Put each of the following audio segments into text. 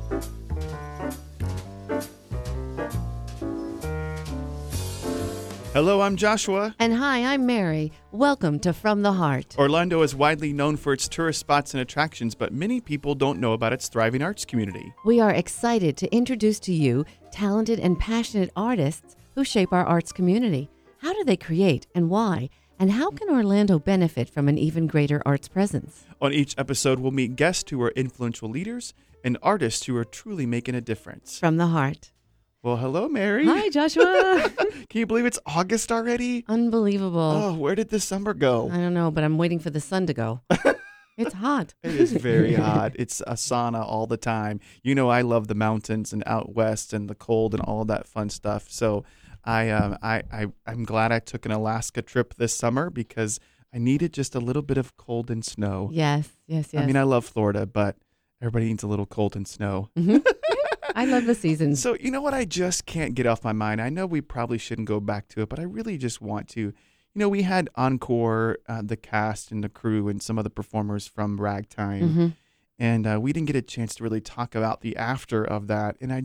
Hello, I'm Joshua. And hi, I'm Mary. Welcome to From the Heart. Orlando is widely known for its tourist spots and attractions, but many people don't know about its thriving arts community. We are excited to introduce to you talented and passionate artists who shape our arts community. How do they create and why? And how can Orlando benefit from an even greater arts presence? On each episode, we'll meet guests who are influential leaders and artists who are truly making a difference. From the Heart. Well, hello, Mary. Hi, Joshua. Can you believe it's August already? Unbelievable. Oh, where did this summer go? I don't know, but I'm waiting for the sun to go. It's hot. It is very hot. It's a sauna all the time. You know, I love the mountains and out west and the cold and all of that fun stuff. So I'm glad I took an Alaska trip this summer because I needed just a little bit of cold and snow. Yes. I I mean, I love Florida, but everybody needs a little cold and snow. Mm-hmm. I love the seasons. So, you know what? I just can't get off my mind. I know we probably shouldn't go back to it, but I really just want to. You know, we had Encore, the cast and the crew and some of the performers from Ragtime. Mm-hmm. And we didn't get a chance to really talk about the after of that. And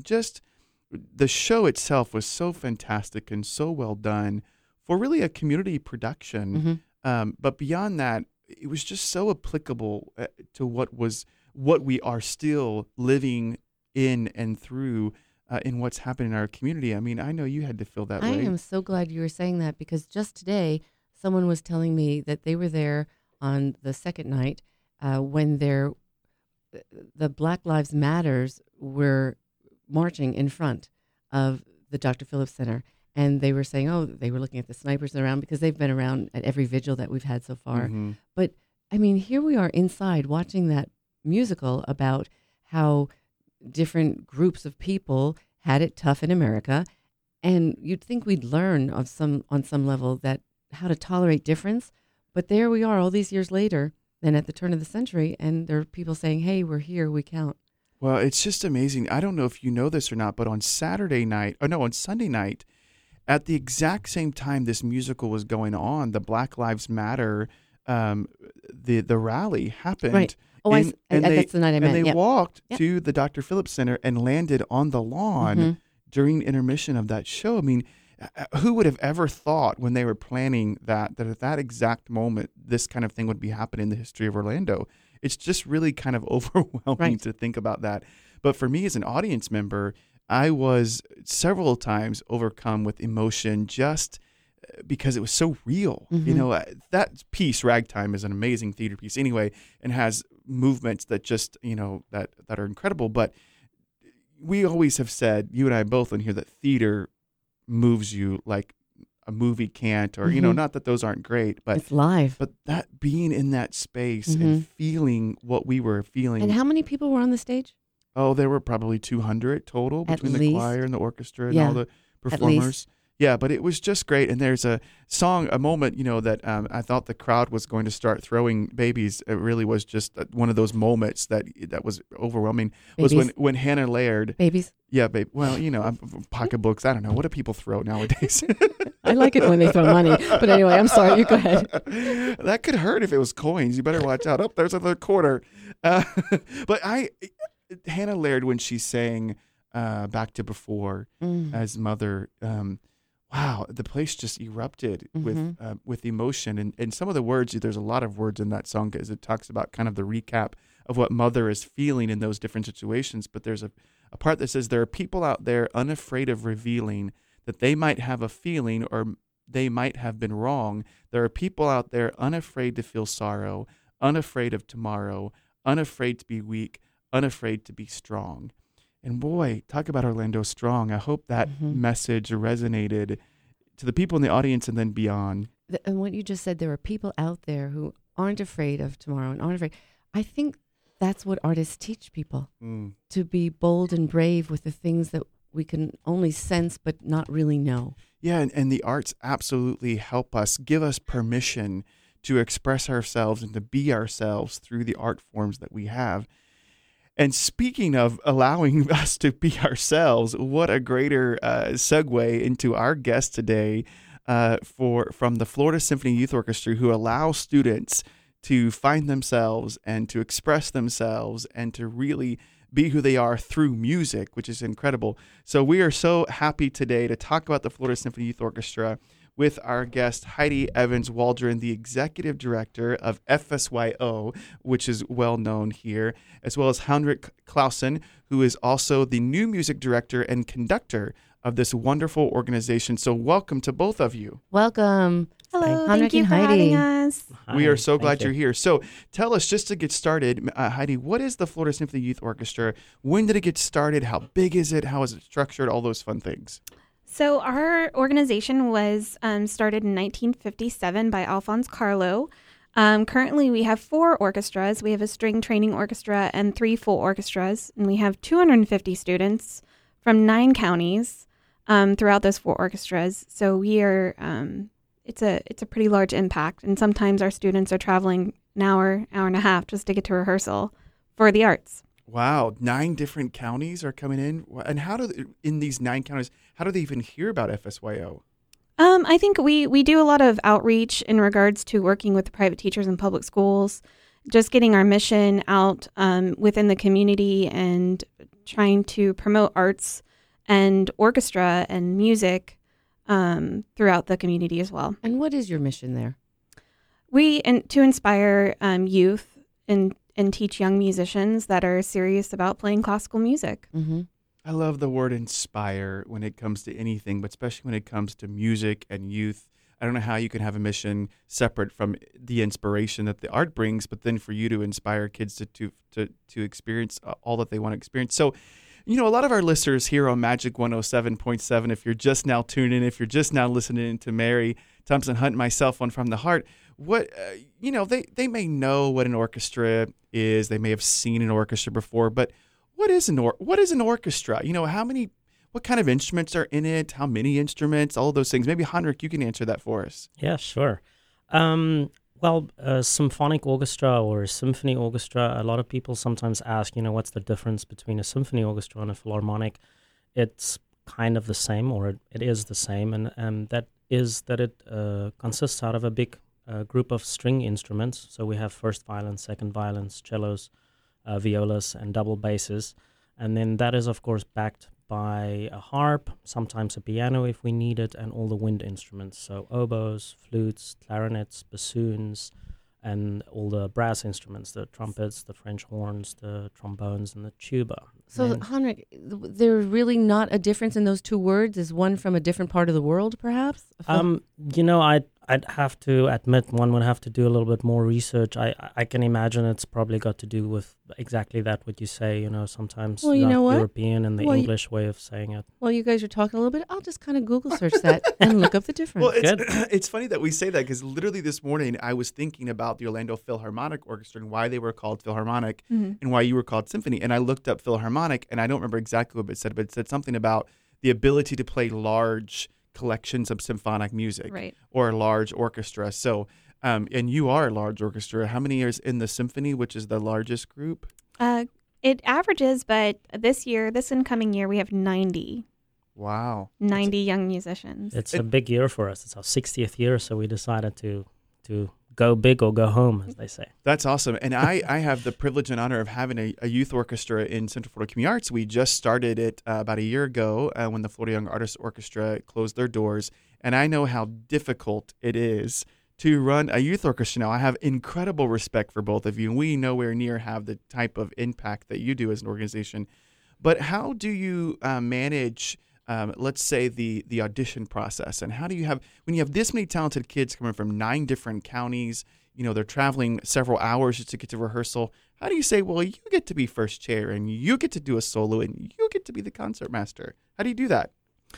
the show itself was so fantastic and so well done for really a community production. Mm-hmm. But beyond that, it was just so applicable to what we are still living in and through in what's happening in our community. I mean, I know you had to feel that way. I am so glad you were saying that because just today, someone was telling me that they were there on the second night when the Black Lives Matters were marching in front of the Dr. Phillips Center. And they were saying, they were looking at the snipers around because they've been around at every vigil that we've had so far. Mm-hmm. But, I mean, here we are inside watching that musical about how different groups of people had it tough in America. And you'd think we'd learn on some level that how to tolerate difference. But there we are all these years later and at the turn of the century. And there are people saying, hey, we're here, we count. Well, it's just amazing. I don't know if you know this or not, but on Sunday night, at the exact same time this musical was going on, the Black Lives Matter, the rally happened. Right. Oh, that's the night I meant. And they walked to the Dr. Phillips Center and landed on the lawn during intermission of that show. I mean, who would have ever thought when they were planning that at that exact moment, this kind of thing would be happening in the history of Orlando? It's just really kind of overwhelming to think about that. But for me as an audience member, I was several times overcome with emotion just because it was so real. Mm-hmm. You know, that piece, Ragtime, is an amazing theater piece anyway and has movements that just, you know, that are incredible. But we always have said, you and I both in here, that theater moves you like a movie can't, or, you know, not that those aren't great, but it's live. But that being in that space and feeling what we were feeling. And how many people were on the stage? Oh, there were probably 200 total between the choir and the orchestra and all the performers. Yeah, but it was just great. And there's a moment, you know, that I thought the crowd was going to start throwing babies. It really was just one of those moments that was overwhelming. Babies. Was when Hannah Laird. Babies? Yeah, babe. Well, you know, pocketbooks. I don't know. What do people throw nowadays? I like it when they throw money. But anyway, I'm sorry. You go ahead. That could hurt if it was coins. You better watch out. Oh, there's another quarter. But Hannah Laird, when she sang Back to Before as Mother, wow, the place just erupted with emotion. And some of the words, there's a lot of words in that song because it talks about kind of the recap of what Mother is feeling in those different situations. But there's a part that says there are people out there unafraid of revealing that they might have a feeling or they might have been wrong. There are people out there unafraid to feel sorrow, unafraid of tomorrow, unafraid to be weak, unafraid to be strong. And boy, talk about Orlando Strong. I hope that message resonated to the people in the audience and then beyond. And what you just said, there are people out there who aren't afraid of tomorrow and aren't afraid. I think that's what artists teach people, to be bold and brave with the things that we can only sense but not really know. Yeah, and the arts absolutely help us, give us permission to express ourselves and to be ourselves through the art forms that we have. And speaking of allowing us to be ourselves, what a greater segue into our guest today from the Florida Symphony Youth Orchestra, who allow students to find themselves and to express themselves and to really be who they are through music, which is incredible. So we are so happy today to talk about the Florida Symphony Youth Orchestra with our guest, Heidi Evans Waldron, the executive director of FSYO, which is well known here, as well as Henrik Clausen, who is also the new music director and conductor of this wonderful organization. So welcome to both of you. Welcome. Hello, Henrik thank you and for Heidi. having us. We Hi, are so thank glad you. you're here. So tell us, just to get started, Heidi, what is the Florida Symphony Youth Orchestra? When did it get started? How big is it? How is it structured? All those fun things. So our organization was started in 1957 by Alphonse Carlo. Currently, we have 4 orchestras. We have a string training orchestra and 3 full orchestras, and we have 250 students from 9 counties throughout those 4 orchestras. So we are it's a pretty large impact, and sometimes our students are traveling an hour and a half just to get to rehearsal for the arts. Wow, 9 different counties are coming in. And in these 9 counties, how do they even hear about FSYO? I think we do a lot of outreach in regards to working with private teachers in public schools, just getting our mission out within the community and trying to promote arts and orchestra and music throughout the community as well. And what is your mission there? To inspire youth and teach young musicians that are serious about playing classical music. Mm-hmm. I love the word inspire when it comes to anything, but especially when it comes to music and youth. I don't know how you can have a mission separate from the inspiration that the art brings, but then for you to inspire kids to experience all that they want to experience. So, you know, a lot of our listeners here on Magic 107.7, if you're just now tuning in, if you're just now listening to Mary Thompson Hunt, myself on From the Heart, they may know what an orchestra is. They may have seen an orchestra before, but what is an orchestra? You know, what kind of instruments are in it? How many instruments? All of those things. Maybe Henrik, you can answer that for us. Yeah, sure. A symphonic orchestra or a symphony orchestra, a lot of people sometimes ask, what's the difference between a symphony orchestra and a philharmonic? It's kind of the same, or it is the same, and that is that it consists out of a big group of string instruments. So we have first violins, second violins, cellos, violas, and double basses. And then that is, of course, backed by a harp, sometimes a piano if we need it, and all the wind instruments. So oboes, flutes, clarinets, bassoons, and all the brass instruments, the trumpets, the French horns, the trombones, and the tuba. So, Henrik, there's really not a difference in those 2 words? Is one from a different part of the world, perhaps? I'd have to admit one would have to do a little bit more research. I can imagine it's probably got to do with exactly that, what you say, sometimes Well, you know what? European and the Well, English way of saying it. While you guys are talking a little bit, I'll just kind of Google search that and look up the difference. Well, Good. it's funny that we say that because literally this morning I was thinking about the Orlando Philharmonic Orchestra and why they were called Philharmonic and why you were called Symphony. And I looked up Philharmonic, and I don't remember exactly what it said, but it said something about the ability to play large collections of symphonic music, Right. or a large orchestra. So, and you are a large orchestra. How many is in the symphony, which is the largest group? It averages, but this incoming year, we have 90 Wow. young musicians. It's a big year for us. It's our 60th year, so we decided to go big or go home, as they say. That's awesome. And I have the privilege and honor of having a youth orchestra in Central Florida Community Arts. We just started it about a year ago when the Florida Young Artists Orchestra closed their doors. And I know how difficult it is to run a youth orchestra now. I have incredible respect for both of you, and we nowhere near have the type of impact that you do as an organization. But how do you manage let's say the audition process, and how do you have, when you have this many talented kids coming from 9 different counties, they're traveling several hours just to get to rehearsal, how do you say, well, you get to be first chair and you get to do a solo and you get to be the concertmaster? How do you do that?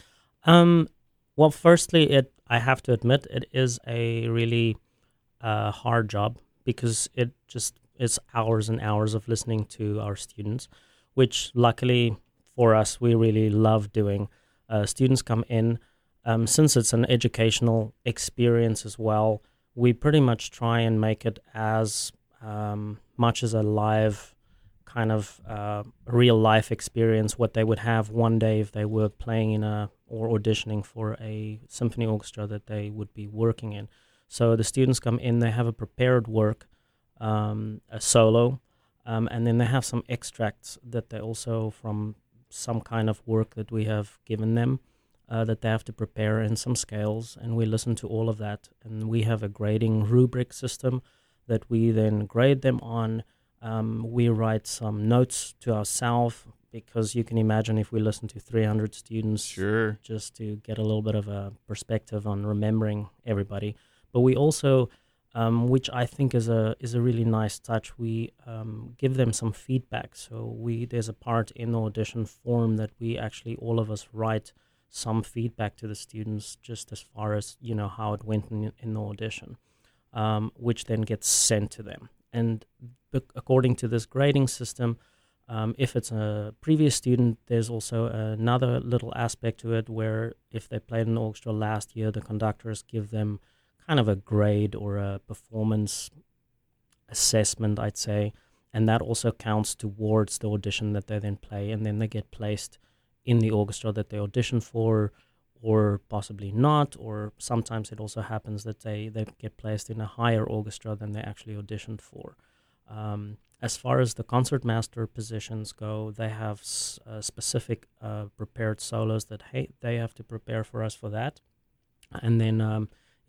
Well, firstly, I have to admit it is a really hard job, because it's hours and hours of listening to our students, which luckily for us we really love doing. Students come in, since it's an educational experience as well, we pretty much try and make it as much as a live kind of real life experience, what they would have one day if they were playing or auditioning for a symphony orchestra that they would be working in. So the students come in, they have a prepared work, a solo, And then they have some extracts that they also from some kind of work that we have given them that they have to prepare in some scales, and we listen to all of that. And we have a grading rubric system that we then grade them on. We write some notes to ourselves because you can imagine if we listen to 300 students, Sure. just to get a little bit of a perspective on remembering everybody. But we also, which I think is a really nice touch, we give them some feedback. So there's a part in the audition form that we actually all of us write some feedback to the students, just as far as how it went in the audition, which then gets sent to them. And according to this grading system, if it's a previous student, there's also another little aspect to it where if they played an orchestra last year, the conductors give them kind of a grade or a performance assessment, I'd say, and that also counts towards the audition that they then play, and then they get placed in the orchestra that they audition for, or possibly not, or sometimes it also happens that they get placed in a higher orchestra than they actually auditioned for. As far as the concertmaster positions go, they have specific prepared solos that they have to prepare for us for that. And then,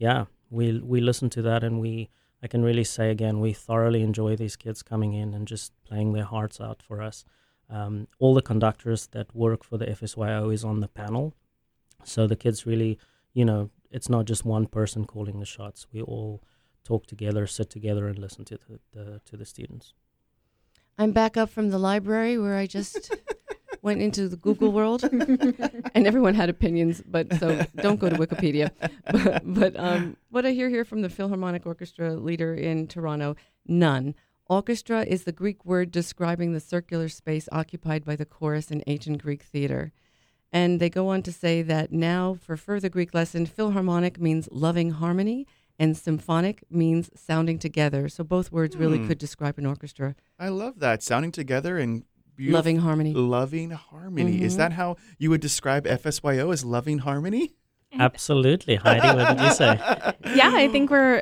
we listen to that, and I can really say again, we thoroughly enjoy these kids coming in and just playing their hearts out for us. All the conductors that work for the FSYO is on the panel. So the kids really, it's not just one person calling the shots. We all talk together, sit together, and listen to the students. I'm back up from the library where I just went into the Google world, and everyone had opinions, so don't go to Wikipedia. But what I hear here from the Philharmonic Orchestra leader in Toronto, none. Orchestra is the Greek word describing the circular space occupied by the chorus in ancient Greek theater. And they go on to say that now, for further Greek lesson, Philharmonic means loving harmony, and symphonic means sounding together. So both words really could describe an orchestra. I love that. Sounding together and beautiful. Loving harmony. Loving harmony. Mm-hmm. Is that how you would describe FSYO, as loving harmony? Absolutely. Heidi, what did you say? Yeah, I think we're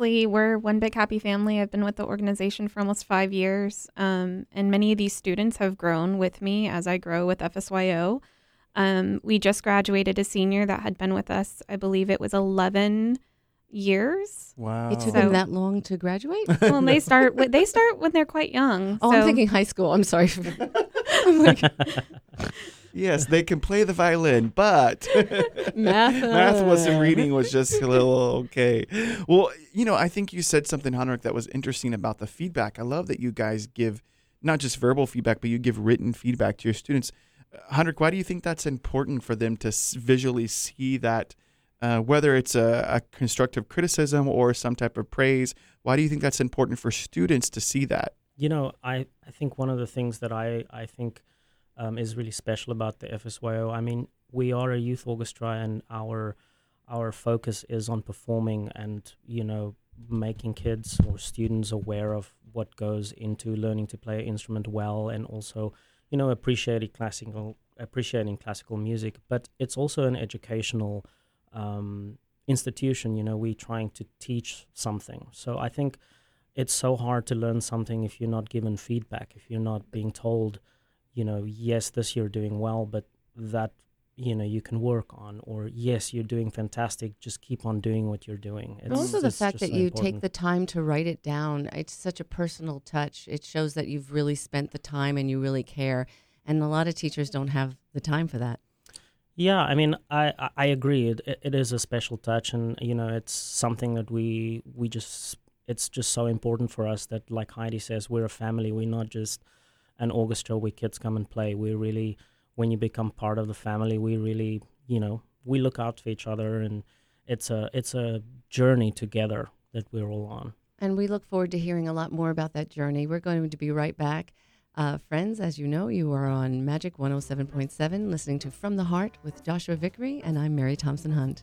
one big happy family. I've been with the organization for almost 5 years. And many of these students have grown with me as I grow with FSYO. We just graduated a senior that had been with us, I believe it was 11 years. Wow. It took them that long to graduate? Well, they start when they're quite young. Oh, so. I'm thinking high school. I'm sorry. I'm like, yes, they can play the violin, but math wasn't reading was just a little okay. Well, I think you said something, Henrik, that was interesting about the feedback. I love that you guys give not just verbal feedback, but you give written feedback to your students. Henrik, why do you think that's important for them to visually see that? Whether it's a constructive criticism or some type of praise, why do you think that's important for students to see that? I think one of the things that I think is really special about the FSYO, I mean, we are a youth orchestra, and our focus is on performing and, making kids or students aware of what goes into learning to play an instrument well, and also, appreciating classical music. But it's also an educational institution. We're trying to teach something. So I think it's so hard to learn something if you're not given feedback, if you're not being told, yes, this you're doing well, but that, you can work on, or yes, you're doing fantastic, just keep on doing what you're doing. But also the fact that so you important. take the time to write it down, it's such a personal touch. It shows that you've really spent the time and you really care. And a lot of teachers don't have the time for that. Yeah, I mean, I agree. It is a special touch, and it's something that we just, it's just so important for us that, like Heidi says, we're a family. We're not just an orchestra where kids come and play. We're really, when you become part of the family, we really, we look out for each other, and it's a journey together that we're all on. And we look forward to hearing a lot more about that journey. We're going to be right back. Friends, as you know, you are on Magic 107.7, listening to From the Heart with Joshua Vickery, and I'm Mary Thompson Hunt.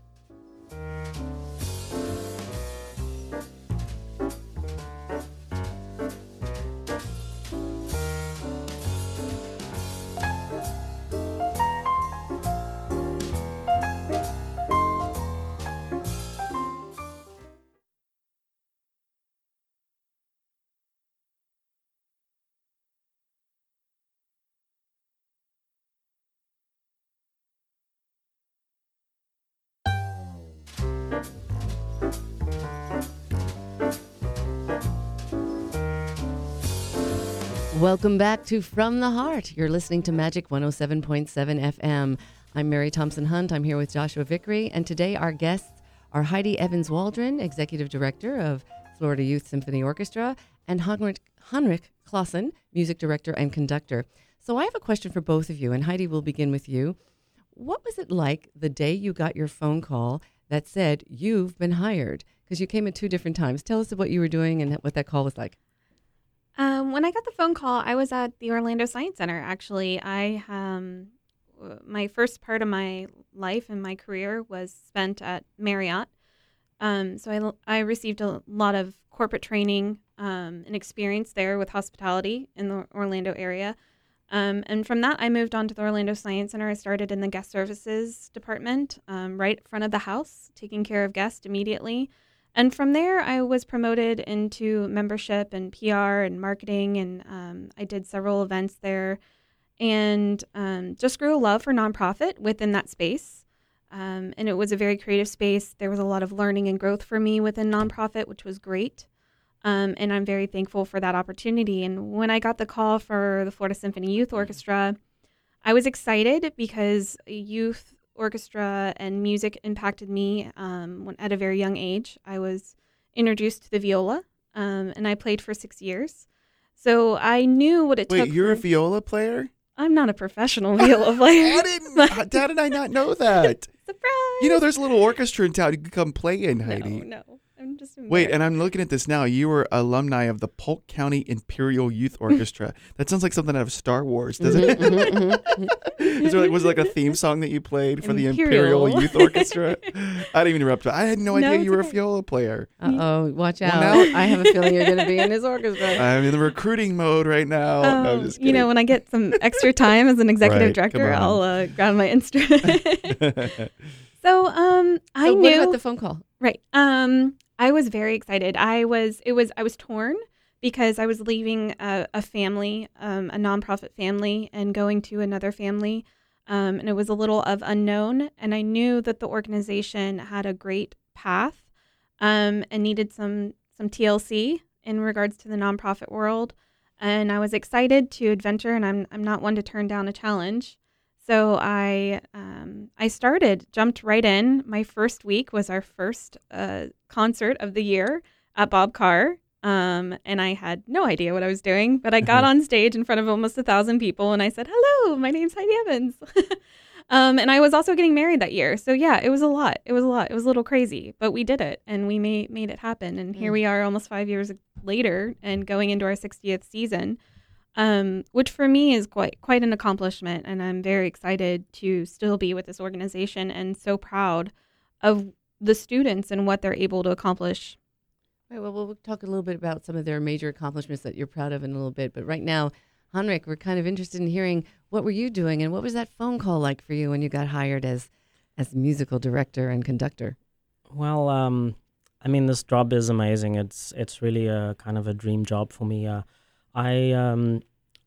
Welcome back to From the Heart. You're listening to Magic 107.7 FM. I'm Mary Thompson Hunt. I'm here with Joshua Vickery. And today our guests are Heidi Evans Waldron, Executive Director of Florida Youth Symphony Orchestra, and Heinrich Clausen, Music Director and Conductor. So I have a question for both of you, and Heidi, will begin with you. What was it like the day you got your phone call that said you've been hired? Because you came at 2 different times. Tell us what you were doing and what that call was like. When I got the phone call, I was at the Orlando Science Center, actually. My first part of my life and my career was spent at Marriott. So I received a lot of corporate training and experience there with hospitality in the Orlando area. And from that, I moved on to the Orlando Science Center. I started in the guest services department, right in front of the house, taking care of guests immediately. And from there, I was promoted into membership and PR and marketing, and I did several events there, and just grew a love for nonprofit within that space. And it was a very creative space. There was a lot of learning and growth for me within nonprofit, which was great. And I'm very thankful for that opportunity. And when I got the call for the Florida Symphony Youth Orchestra, I was excited because youth orchestra and music impacted me at a very young age. I was introduced to the viola, and I played for 6 years. So I knew what it took. Wait, you're a viola player? I'm not a professional viola player. How did I not know that? Surprise! You know, there's a little orchestra in town you can come play in, Heidi. No. I'm just embarrassed. Wait, and I'm looking at this now. You were alumni of the Polk County Imperial Youth Orchestra. That sounds like something out of Star Wars, doesn't it? Was it like a theme song that you played for the Imperial Youth Orchestra? I didn't even interrupt. I had no idea you were a viola player. Uh-oh, watch out. Well, now I have a feeling you're going to be in his orchestra. I'm in the recruiting mode right now. No, I'm just kidding. When I get some extra time as an executive Right, director, come I'll grab my instrument. So I So knew. what about the phone call? Right. I was very excited. I was torn because I was leaving a family, a nonprofit family, and going to another family. And it was a little of unknown. And I knew that the organization had a great path and needed some TLC in regards to the nonprofit world. And I was excited to adventure, and I'm not one to turn down a challenge. So I jumped right in. My first week was our first concert of the year at Bob Carr, and I had no idea what I was doing. But I got on stage in front of almost 1,000 people, and I said, "Hello, my name's Heidi Evans." And I was also getting married that year. So yeah, it was a lot. It was a little crazy, but we did it, and we made it happen. And here we are almost 5 years later and going into our 60th season. Which for me is quite an accomplishment, and I'm very excited to still be with this organization and so proud of the students and what they're able to accomplish. Right, well, we'll talk a little bit about some of their major accomplishments that you're proud of in a little bit. But right now, Heinrich, we're kind of interested in hearing what were you doing and what was that phone call like for you when you got hired as musical director and conductor? Well, I mean, this job is amazing. It's really a kind of a dream job for me. I'm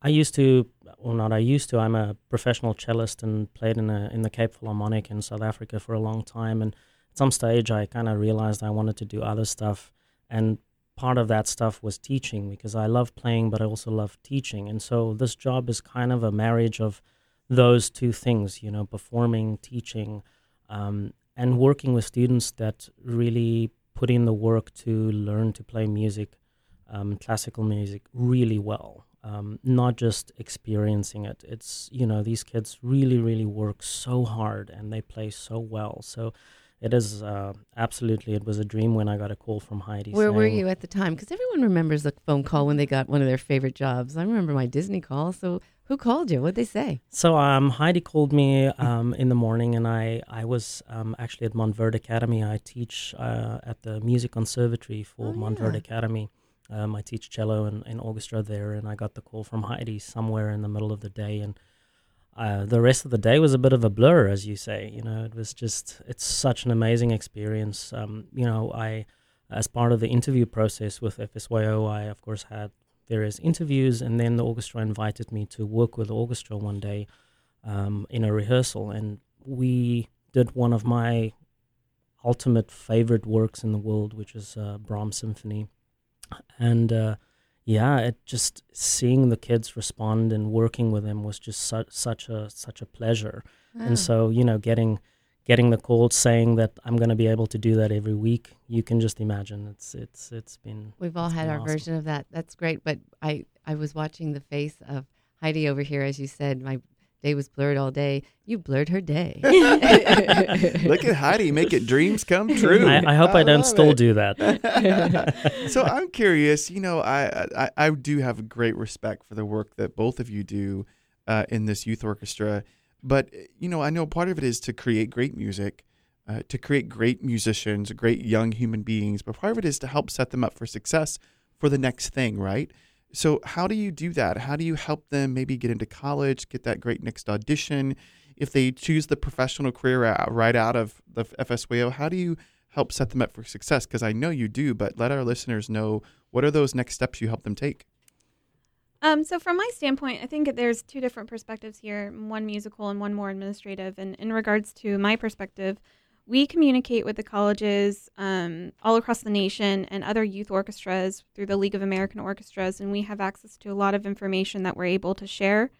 a professional cellist and played in the Cape Philharmonic in South Africa for a long time. And at some stage, I kind of realized I wanted to do other stuff. And part of that stuff was teaching, because I love playing, but I also love teaching. And so this job is kind of a marriage of those two things, performing, teaching, and working with students that really put in the work to learn to play music, classical music, really well. Not just experiencing it. It's, these kids really, really work so hard and they play so well. So it is absolutely, it was a dream when I got a call from Heidi. Where were you at the time? Because everyone remembers the phone call when they got one of their favorite jobs. I remember my Disney call. So who called you? What'd they say? So Heidi called me in the morning, and I was actually at Montverde Academy. I teach at the Music Conservatory for Montverde Academy. I teach cello and orchestra there, and I got the call from Heidi somewhere in the middle of the day, and the rest of the day was a bit of a blur, as you say. It was it's such an amazing experience. I, as part of the interview process with FSYO, I, of course, had various interviews, and then the orchestra invited me to work with the orchestra one day in a rehearsal, and we did one of my ultimate favorite works in the world, which is Brahms Symphony. And Yeah, it just seeing the kids respond and working with them was just such a pleasure. And Ah. so, getting the call saying that I'm going to be able to do that every week, you can just imagine it's been We've all it's had been our awesome. version of that. That's great. But I was watching the face of Heidi over here, as you said, my day was blurred all day. You blurred her day. Look at Heidi making dreams come true. I hope I don't love still it. do that. So I'm curious, I do have a great respect for the work that both of you do in this youth orchestra. But, I know part of it is to create great music, to create great musicians, great young human beings. But part of it is to help set them up for success for the next thing, right? So how do you do that? How do you help them maybe get into college, get that great next audition? If they choose the professional career right out of the FSWAO, how do you help set them up for success? Because I know you do, but let our listeners know, what are those next steps you help them take? So from my standpoint, I think there's two different perspectives here, one musical and one more administrative. And in regards to my perspective, we communicate with the colleges all across the nation and other youth orchestras through the League of American Orchestras, and we have access to a lot of information that we're able to share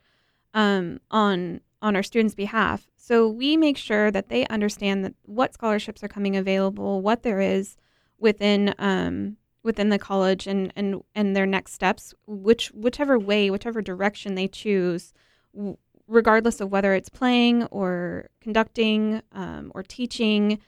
on our students' behalf. So we make sure that they understand that what scholarships are coming available, what there is within the college, and their next steps, whichever direction they choose, regardless of whether it's playing or conducting or teaching.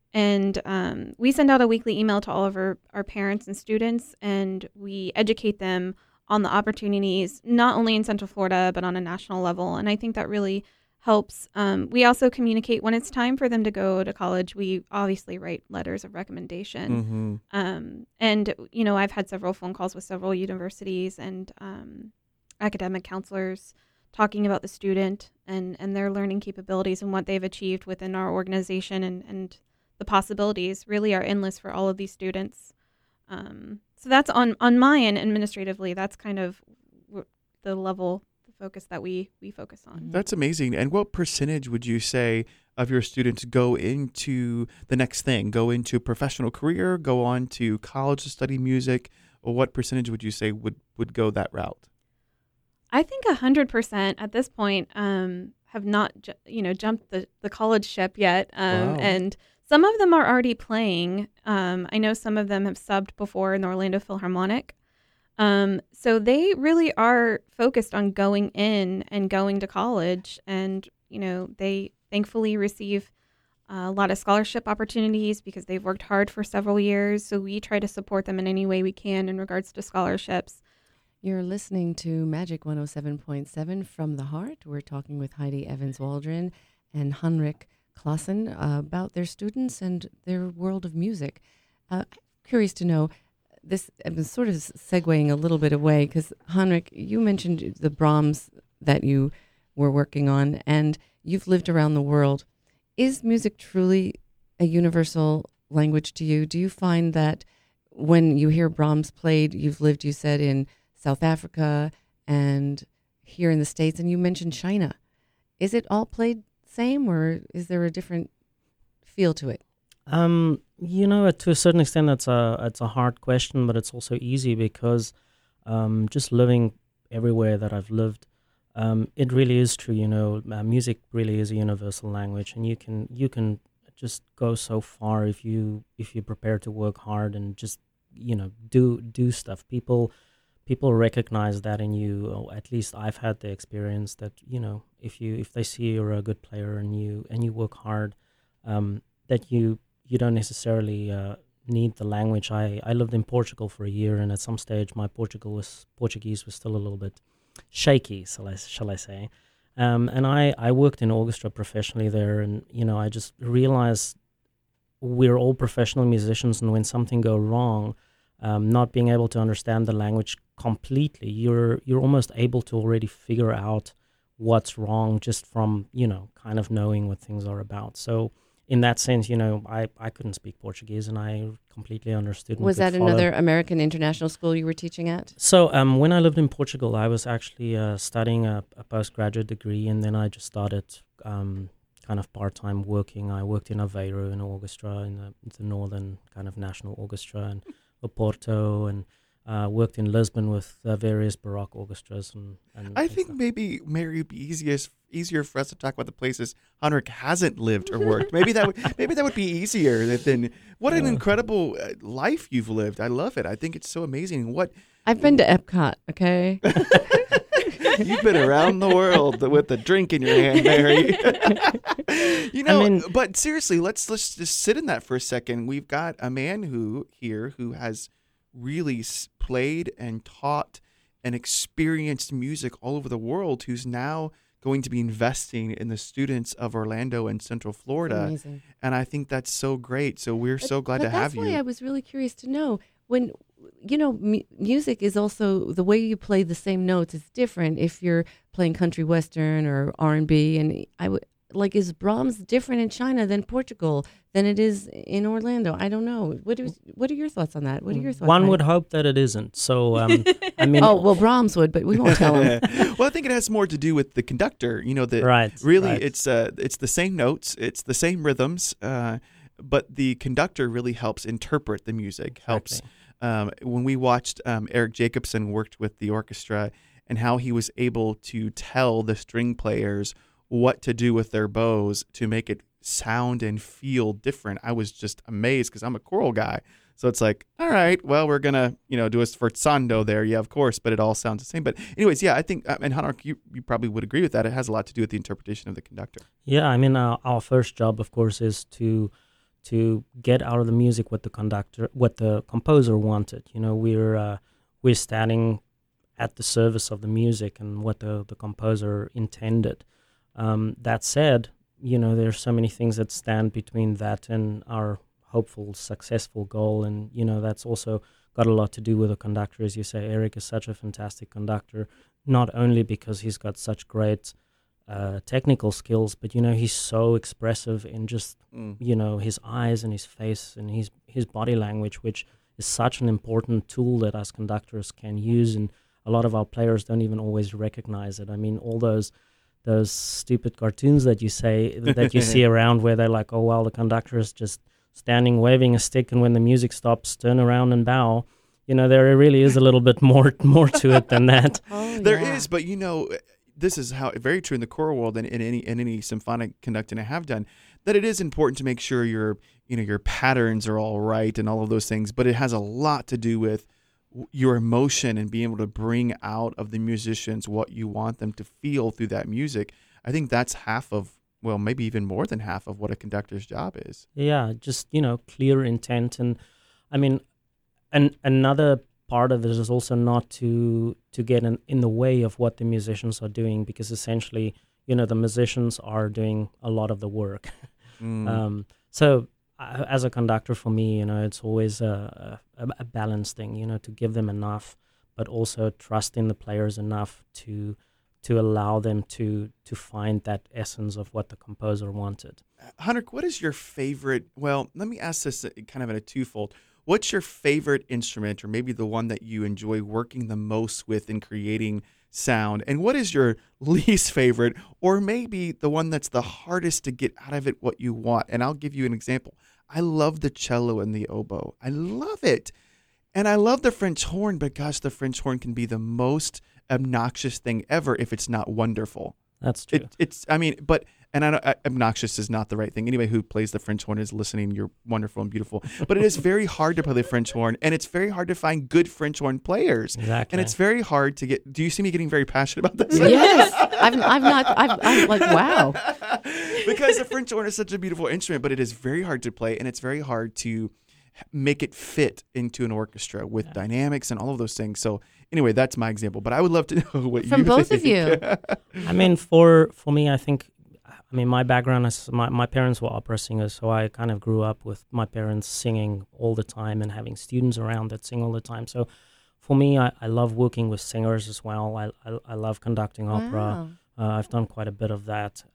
And we send out a weekly email to all of our parents and students, and we educate them on the opportunities, not only in Central Florida, but on a national level. And I think that really helps. We also communicate when it's time for them to go to college. We obviously write letters of recommendation. And, I've had several phone calls with several universities and academic counselors talking about the student and their learning capabilities and what they've achieved within our organization, and the possibilities really are endless for all of these students. So that's on my end administratively. That's kind of the focus that we focus on. That's amazing. And what percentage would you say of your students go into the next thing, go into a professional career, go on to college to study music? Or what percentage would you say would go that route? I think 100% at this point have not, jumped the college ship yet. Wow. And some of them are already playing. I know some of them have subbed before in the Orlando Philharmonic. So they really are focused on going in and going to college. And, they thankfully receive a lot of scholarship opportunities because they've worked hard for several years. So we try to support them in any way we can in regards to scholarships. You're listening to Magic 107.7 from the Heart. We're talking with Heidi Evans Waldron and Henrik Clausen about their students and their world of music. I'm curious to know, this, I'm sort of segueing a little bit away, because Henrik, you mentioned the Brahms that you were working on, and you've lived around the world. Is music truly a universal language to you? Do you find that when you hear Brahms played, you've lived, you said, in South Africa and here in the States, and you mentioned China. Is it all played same, or is there a different feel to it? To a certain extent, it's a hard question, but it's also easy because just living everywhere that I've lived, it really is true. Music really is a universal language, and you can just go so far if you prepare to work hard and just do stuff. People recognize that in you. Or at least I've had the experience that if they see you're a good player and you work hard, that you don't necessarily need the language. I lived in Portugal for a year, and at some stage my Portuguese was still a little bit shaky, shall I say. And I worked in orchestra professionally there, and I just realized we're all professional musicians, and when something go wrong, not being able to understand the language completely, you're almost able to already figure out what's wrong just from kind of knowing what things are about. So in that sense, I couldn't speak Portuguese, and I completely understood. Was that another American international school you were teaching at? So when I lived in Portugal, I was actually studying a postgraduate degree, and then I just started kind of part-time working. I worked in Aveiro in an orchestra, in the northern kind of national orchestra, and Oporto, and worked in Lisbon with various Baroque orchestras. And I think maybe Mary would be easier for us to talk about the places Henrik hasn't lived or worked. Maybe that would be easier than what an incredible life you've lived. I love it. I think it's so amazing. I've been to Epcot, okay? You've been around the world with a drink in your hand, Mary. But seriously, let's just sit in that for a second. We've got a man who has really played and taught and experienced music all over the world, who's now going to be investing in the students of Orlando and Central Florida. Amazing. And I think that's so great. So we're so glad to have you. That's why I was really curious to know when, music is also the way you play the same notes is different if you're playing country western or R&B. And is Brahms different in China than Portugal than it is in Orlando? I don't know. What are your thoughts on that? What are your thoughts? One would hope that it isn't. So, I mean, Brahms would, but we won't tell him. Well, I think it has more to do with the conductor. Right. Really, right. It's the same notes, it's the same rhythms, but the conductor really helps interpret the music. Helps. When we watched Eric Jacobson worked with the orchestra and how he was able to tell the string players what to do with their bows to make it sound and feel different, I was just amazed because I'm a choral guy. So it's like, all right, well, we're going to, do a sforzando there. Yeah, of course, but it all sounds the same. But anyways, yeah, I think, and Henrik, you probably would agree with that. It has a lot to do with the interpretation of the conductor. Yeah, I mean, our first job, of course, is to get out of the music what the composer wanted. We're standing at the service of the music and what the composer intended. That said, there's so many things that stand between that and our hopeful, successful goal. And, that's also got a lot to do with the conductor. As you say, Eric is such a fantastic conductor, not only because he's got such great technical skills, but, he's so expressive in just, his eyes and his face and his body language, which is such an important tool that us conductors can use. And a lot of our players don't even always recognize it. I mean, all those stupid cartoons that you see around where they're like, oh, well, the conductor is just standing waving a stick, and when the music stops, turn around and bow. There really is a little bit more to it than that. There is, but this is how very true in the choral world and in any symphonic conducting I have done, that it is important to make sure your patterns are all right and all of those things, but it has a lot to do with your emotion and being able to bring out of the musicians what you want them to feel through that music. I think that's half of, well, maybe even more than half of what a conductor's job is. Yeah, just, clear intent. And I mean, another part of it is also not to get in the way of what the musicians are doing, because essentially, the musicians are doing a lot of the work. So as a conductor, for me, it's always a balanced thing, to give them enough, but also trusting the players enough to allow them to find that essence of what the composer wanted. Henrik, what is your favorite? Well, let me ask this kind of in a twofold. What's your favorite instrument, or maybe the one that you enjoy working the most with in creating sound? And what is your least favorite, or maybe the one that's the hardest to get out of it what you want? And I'll give you an example. I love the cello and the oboe. I love it. And I love the French horn, but gosh, the French horn can be the most obnoxious thing ever if it's not wonderful. That's true. And I know obnoxious is not the right thing. Anybody who plays the French horn is listening. You're wonderful and beautiful. But it is very hard to play the French horn, and it's very hard to find good French horn players. Exactly. And it's very hard to get. Do you see me getting very passionate about this? Yes. I'm like, wow. Because the French horn is such a beautiful instrument, but it is very hard to play, and it's very hard to make it fit into an orchestra with dynamics and all of those things. So anyway, that's my example. But I would love to know what from you both think. of you. I mean, for me, I think, my background is my parents were opera singers, so I kind of grew up with my parents singing all the time and having students around that sing all the time. So for me, I love working with singers as well. I love conducting opera. Wow. I've done quite a bit of that.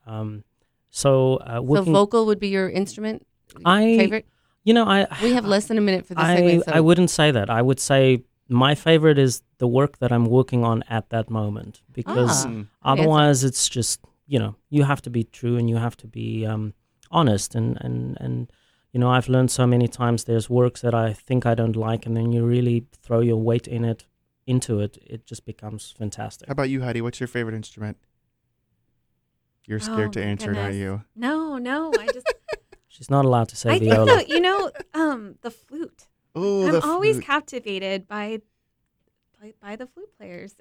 So vocal would be your instrument favorite? We have less than a minute for this segment. So. I wouldn't say that. I would say my favorite is the work that I'm working on at that moment, because otherwise it's just, you have to be true and you have to be honest and I've learned so many times there's works that I think I don't like, and then you really throw your weight into it. It just becomes fantastic. How about you, Heidi? What's your favorite instrument? You're scared to my answer it, are goodness. you? No, I just She's not allowed to say I think viola. the flute. Oh, I'm the always flute. captivated by the flute players.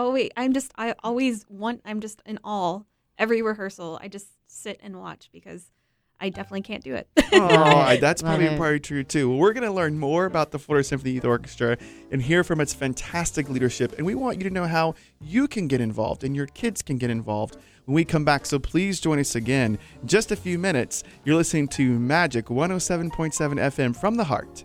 I'm just in awe every rehearsal. I just sit and watch because I definitely can't do it. Oh, that's Love probably it. probably true too. Well, we're going to learn more about the Florida Symphony Youth Orchestra and hear from its fantastic leadership. And we want you to know how you can get involved and your kids can get involved when we come back. So please join us again in just a few minutes. You're listening to Magic 107.7 FM from the heart.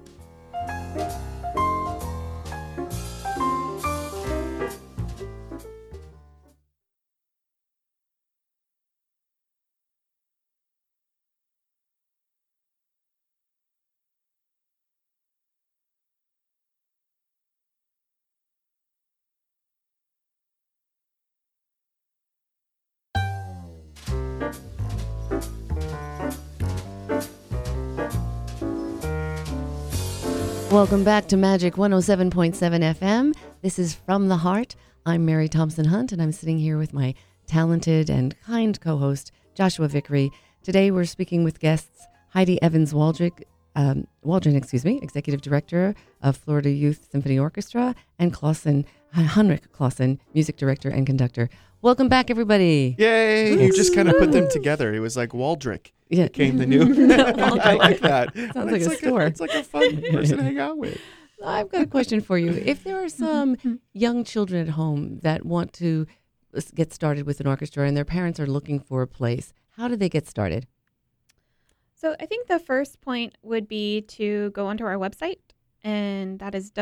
Welcome back to Magic 107.7 FM. This is From the Heart. I'm Mary Thompson Hunt, and I'm sitting here with my talented and kind co-host, Joshua Vickery. Today we're speaking with guests Heidi Evans Waldron, Executive Director of Florida Youth Symphony Orchestra, and Heinrich Clausen, Music Director and Conductor. Welcome back, everybody. Yay! You just kind of put them together. It was like Waldrick Yeah. became the new. I like that. Sounds like It's a store. It's like a fun person to hang out with. I've got a question for you. If there are some young children at home that want to get started with an orchestra and their parents are looking for a place, how do they get started? So I think the first point would be to go onto our website, and that is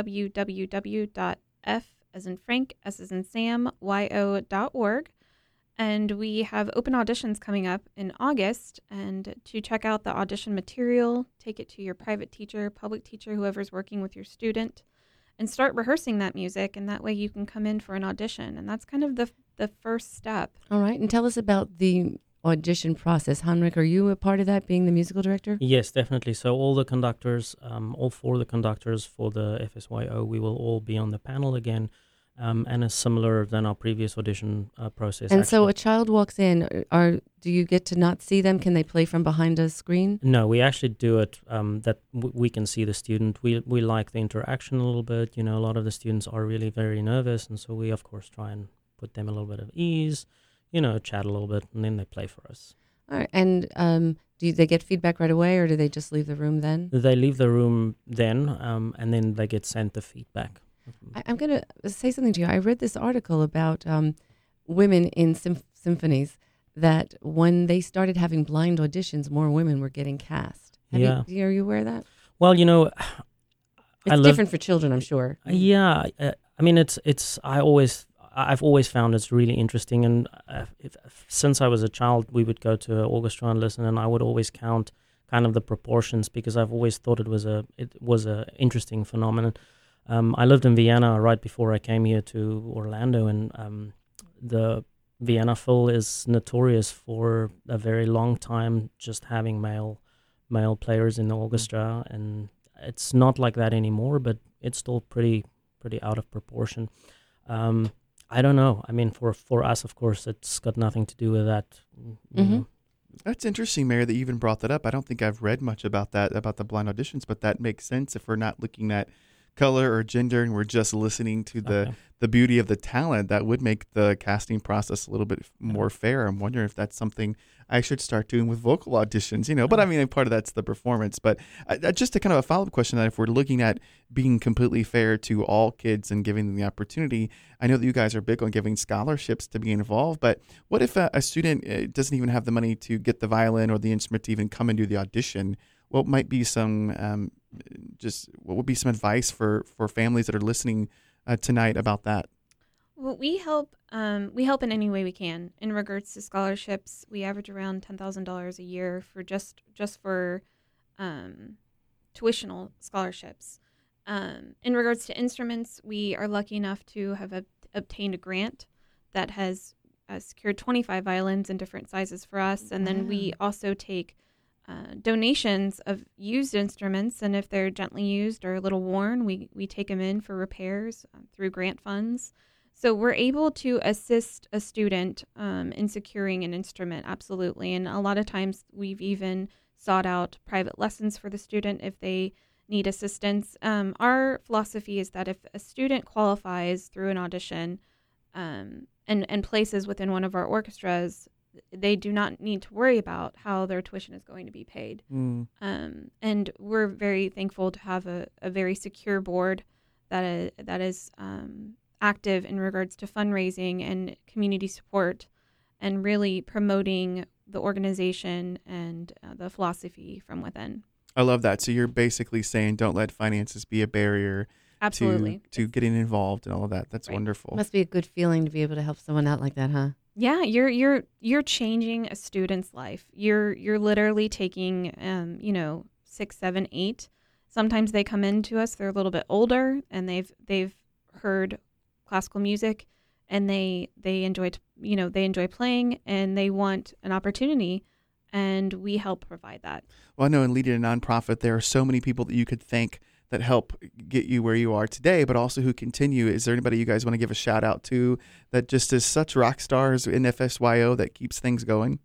www.f as in Frank, S as in Sam, yo.org. And we have open auditions coming up in August. And to check out the audition material, take it to your private teacher, public teacher, whoever's working with your student, and start rehearsing that music. And that way you can come in for an audition. And that's kind of the first step. All right. And tell us about the audition process. Heinrich, are you a part of that, being the musical director? Yes, definitely. So all the conductors, all four of the conductors for the FSYO, we will all be on the panel again, and it's similar than our previous audition process. And so actually. a child walks in. Do you get to not see them? Can they play from behind a screen? No, we actually do it that we can see the student. We like the interaction a little bit. A lot of the students are really very nervous, and so we, of course, try and put them a little bit of ease, chat a little bit, and then they play for us. All right. And do they get feedback right away, or do they just leave the room then? They leave the room then, and then they get sent the feedback. I'm going to say something to you. I read this article about women in symphonies, that when they started having blind auditions, more women were getting cast. Yeah. Are you aware of that? Well, It's different for children, I'm sure. Yeah, I mean, I've always found it's really interesting, and since I was a child, we would go to an orchestra and listen, and I would always count kind of the proportions because I've always thought it was a interesting phenomenon. I lived in Vienna right before I came here to Orlando, and the Vienna Phil is notorious for a very long time just having male players in the orchestra, and it's not like that anymore, but it's still pretty out of proportion. I don't know. I mean, for us, of course, it's got nothing to do with that. You know. That's interesting, Mayor, that you even brought that up. I don't think I've read much about that, about the blind auditions, but that makes sense if we're not looking at color or gender and we're just listening to the beauty of the talent. That would make the casting process a little bit more fair. I'm wondering if that's something I should start doing with vocal auditions, but I mean, part of that's the performance. But just a kind of a follow-up question, that if we're looking at being completely fair to all kids and giving them the opportunity, I know that you guys are big on giving scholarships to be involved, but what if a student doesn't even have the money to get the violin or the instrument to even come and do the audition? What might be some what would be some advice for families that are listening tonight about that? Well, we help in any way we can. In regards to scholarships, we average around $10,000 a year for just for tuitional scholarships. In regards to instruments, we are lucky enough to have obtained a grant that has secured 25 violins in different sizes for us, and then we also take donations of used instruments, and if they're gently used or a little worn, we take them in for repairs through grant funds. So we're able to assist a student in securing an instrument, absolutely. And a lot of times we've even sought out private lessons for the student if they need assistance. Our philosophy is that if a student qualifies through an audition and places within one of our orchestras, they do not need to worry about how their tuition is going to be paid. And we're very thankful to have a very secure board that is active in regards to fundraising and community support and really promoting the organization and the philosophy from within. I love that. So you're basically saying don't let finances be a barrier Absolutely. to getting involved and all of that. That's Right. wonderful. Must be a good feeling to be able to help someone out like that, huh? Yeah, you're changing a student's life. You're literally taking 6, 7, 8. Sometimes they come in to us, they're a little bit older and they've heard classical music and they enjoy playing and they want an opportunity, and we help provide that. Well, I know in leading a nonprofit, there are so many people that you could thank that help get you where you are today, but also who continue. Is there anybody you guys want to give a shout out to that just is such rock stars in FSYO that keeps things going?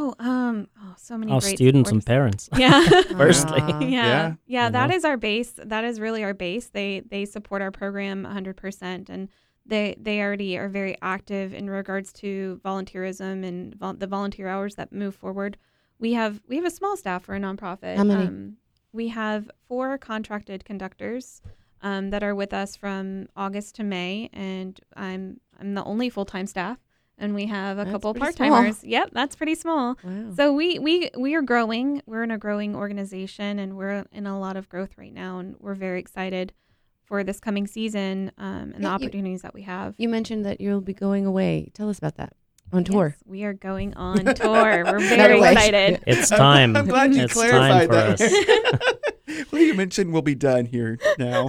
So many Our great students and supporters. parents. Yeah. Firstly. Aw. Yeah. You That know? is our base. That is really our base. They support our program 100%, and they already are very active in regards to volunteerism and the volunteer hours that move forward. We have a small staff for a nonprofit. How many? We have 4 contracted conductors that are with us from August to May, and I'm the only full-time staff, and we have a That's couple pretty part-timers. Yep, that's pretty small. Wow. So we are growing. We're in a growing organization, and we're in a lot of growth right now, and we're very excited for this coming season and the Yeah, opportunities that we have. You mentioned that you'll be going away. Tell us about that. On tour. Yes, we are going on tour. We're very way. excited. It's time. I'm glad you it's clarified time for that. us. Well, you mentioned we'll be done here now.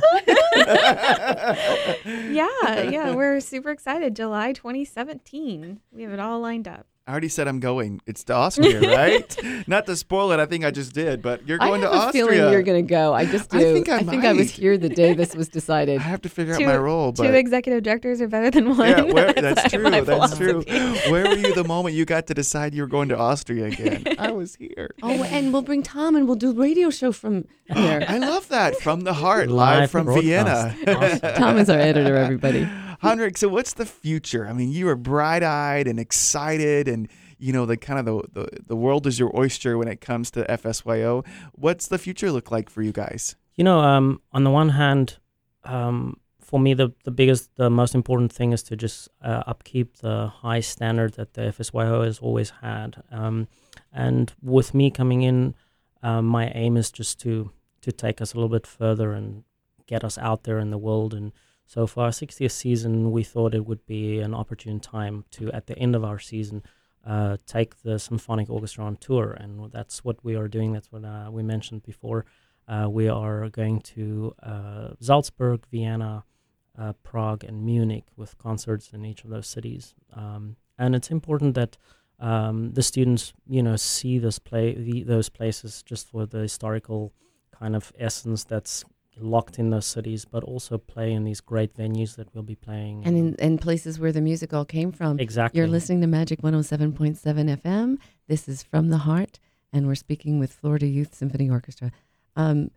Yeah, we're super excited. July 2017. We have it all lined up. I already said I'm going. It's to Austria, right? Not to spoil it, I think I just did, but you're going I have to a Austria. feeling you're going to go. I just do. I think I I was might. here the day this was decided. I have to figure out Two- my role, but 2 executive directors are better than one. yeah, that's true. my That's true. philosophy. Where were you the moment you got to decide you were going to Austria again? I was here. Oh, and we'll bring Tom and we'll do a radio show from there. I love that. From the heart, live from broadcast. Vienna. Awesome. Tom is our editor, everybody. Henrik, so what's the future? I mean, you are bright-eyed and excited, and you know the kind of the world is your oyster when it comes to FSYO. What's the future look like for you guys? On the one hand, for me, the most important thing is to just upkeep the high standard that the FSYO has always had. And with me coming in, my aim is just to take us a little bit further and get us out there in the world. And so for our 60th season, we thought it would be an opportune time to, at the end of our season, take the symphonic orchestra on tour, and that's what we are doing. That's what we mentioned before. We are going to Salzburg, Vienna, Prague, and Munich with concerts in each of those cities. And it's important that the students, see those places just for the historical kind of essence that's locked in those cities, but also play in these great venues that we'll be playing. And in places where the music all came from. Exactly. You're listening to Magic 107.7 FM. This is From the Heart, and we're speaking with Florida Youth Symphony Orchestra. I'm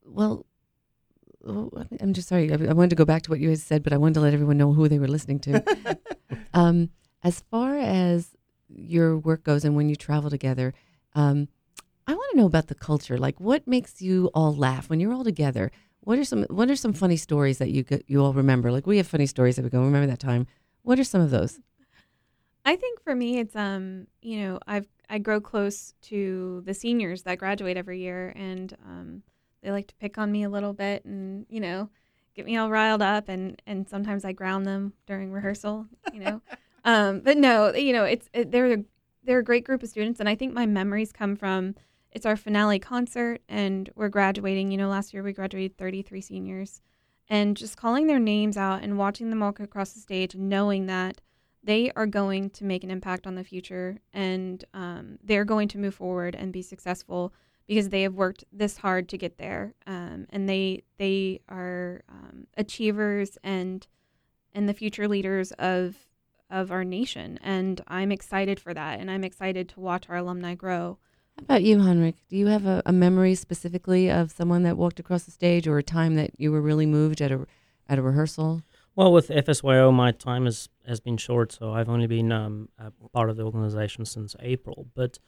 just sorry. I wanted to go back to what you had said, but I wanted to let everyone know who they were listening to. As far as your work goes and when you travel together, I want to know about the culture. Like, what makes you all laugh when you're all together? What are some funny stories that you all remember? Like, we have funny stories that we go, remember that time. What are some of those? I think for me, it's I grow close to the seniors that graduate every year, and they like to pick on me a little bit, and get me all riled up, and sometimes I ground them during rehearsal, But no, they're a great group of students, and I think my memories come from. It's our finale concert, and we're graduating. Last year we graduated 33 seniors, and just calling their names out and watching them walk across the stage, and knowing that they are going to make an impact on the future, and they're going to move forward and be successful because they have worked this hard to get there, and they are achievers and the future leaders of our nation. And I'm excited for that, and I'm excited to watch our alumni grow. How about you, Henrik? Do you have a memory specifically of someone that walked across the stage, or a time that you were really moved at a rehearsal? Well, with FSYO, my time has been short, so I've only been a part of the organization since April. But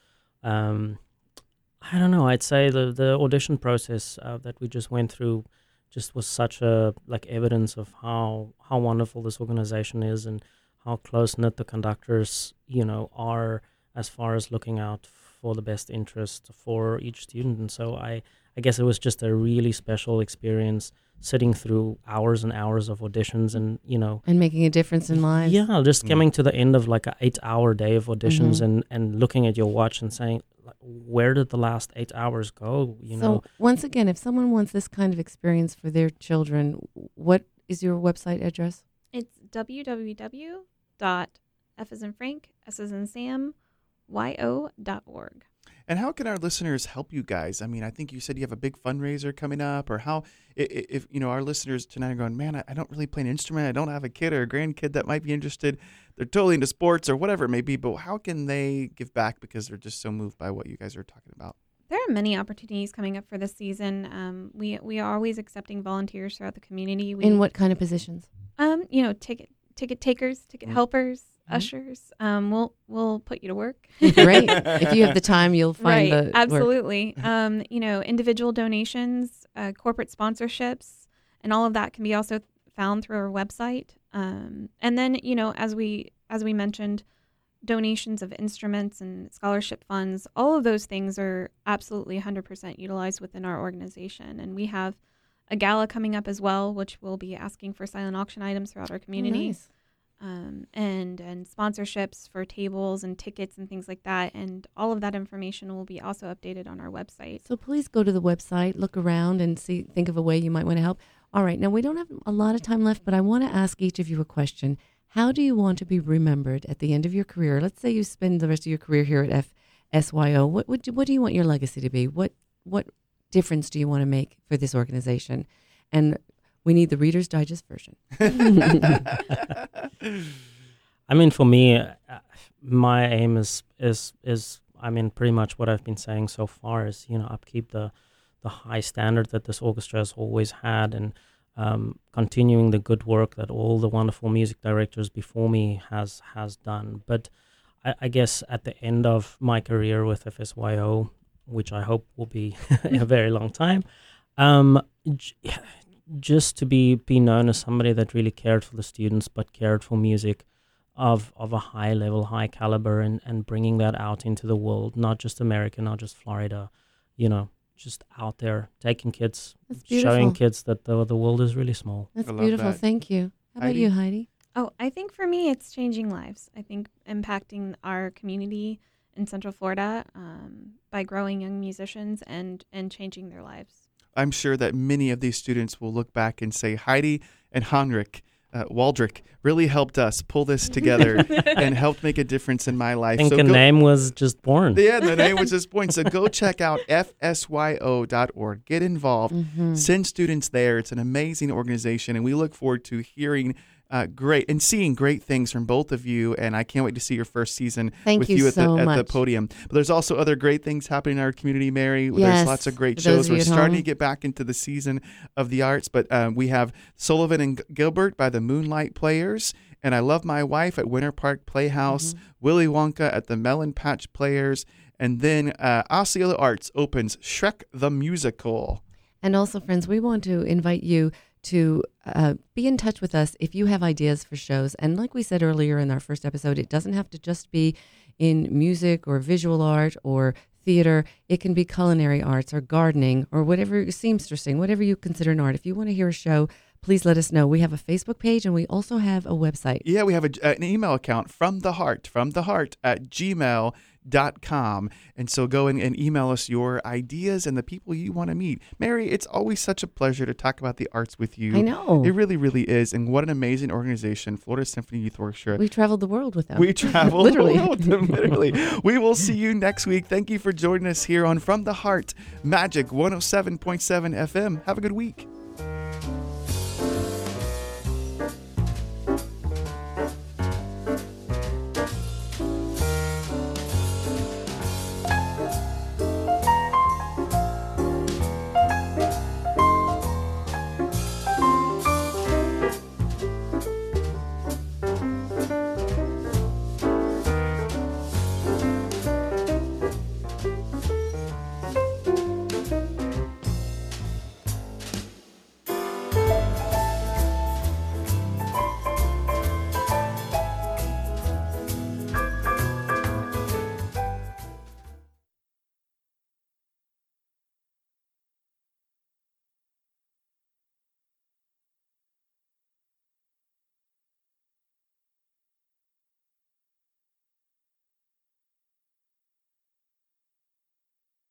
I don't know. I'd say the audition process that we just went through just was such a evidence of how wonderful this organization is, and how close knit the conductors are as far as looking out for the best interest for each student. And so I guess it was just a really special experience, sitting through hours and hours of auditions, and and making a difference in lives. Yeah, just coming to the end of like an 8-hour day of auditions, and looking at your watch and saying, where did the last 8 hours go? So once again, if someone wants this kind of experience for their children, what is your website address? It's www.F as in Frank, S as in Sam, yo.org. And how can our listeners help you guys? I mean, I think you said you have a big fundraiser coming up, or how, if our listeners tonight are going, man, I don't really play an instrument, I don't have a kid or a grandkid that might be interested, they're totally into sports or whatever it may be, but how can they give back because they're just so moved by what you guys are talking about? There are many opportunities coming up for this season. We are always accepting volunteers throughout the community. In what kind of positions? Ticket takers, ticket helpers, ushers. We'll put you to work. Great. If you have the time, you'll find the absolutely. Individual donations, corporate sponsorships, and all of that can be also found through our website. And then, as we mentioned, donations of instruments and scholarship funds, all of those things are absolutely 100% utilized within our organization. And we have a gala coming up as well, which will be asking for silent auction items throughout our community. Nice. And sponsorships for tables and tickets and things like that. And all of that information will be also updated on our website. So please go to the website, look around, and think of a way you might want to help. All right. Now, we don't have a lot of time left, but I want to ask each of you a question. How do you want to be remembered at the end of your career? Let's say you spend the rest of your career here at FSYO. What do you want your legacy to be? What difference do you want to make for this organization? And we need the Reader's Digest version. I mean, for me, my aim is pretty much what I've been saying so far is, upkeep the high standard that this orchestra has always had, and continuing the good work that all the wonderful music directors before me has done. But I guess at the end of my career with FSYO, which I hope will be a very long time, just to be known as somebody that really cared for the students, but cared for music of a high level, high caliber, and bringing that out into the world, not just America, not just Florida, just out there, taking kids, showing kids that the world is really small. That's beautiful. That. Thank you. How about you, Heidi? Oh, I think for me, it's changing lives. I think impacting our community in Central Florida by growing young musicians and changing their lives. I'm sure that many of these students will look back and say, Heidi and Henrik Waldrick really helped us pull this together and helped make a difference in my life. I think the name was just born. Yeah, the name was just born. So go check out fsyo.org. Get involved. Send students there. It's an amazing organization, and we look forward to hearing great and seeing great things from both of you, and I can't wait to see your first season with you at the podium. But there's also other great things happening in our community, Mary. Yes, there's lots of great shows. We're starting to get back into the season of the arts, but we have Sullivan and Gilbert by the Moonlight Players, and I Love My Wife at Winter Park Playhouse, Willy Wonka at the Melon Patch Players, and then Osceola Arts opens Shrek the Musical. And also, friends, we want to invite you to be in touch with us if you have ideas for shows. And like we said earlier in our first episode, it doesn't have to just be in music or visual art or theater. It can be culinary arts or gardening or whatever, seamstressing, whatever you consider an art. If you want to hear a show, please let us know. We have a Facebook page and we also have a website. Yeah, we have an email account, from the heart at gmail.com. And so go and email us your ideas and the people you want to meet. Mary, it's always such a pleasure to talk about the arts with you. I know. It really, really is. And what an amazing organization, Florida Symphony Youth Orchestra. We traveled the world with them. We travel Literally. the world with them, literally. We will see you next week. Thank you for joining us here on From the Heart, Magic 107.7 FM. Have a good week.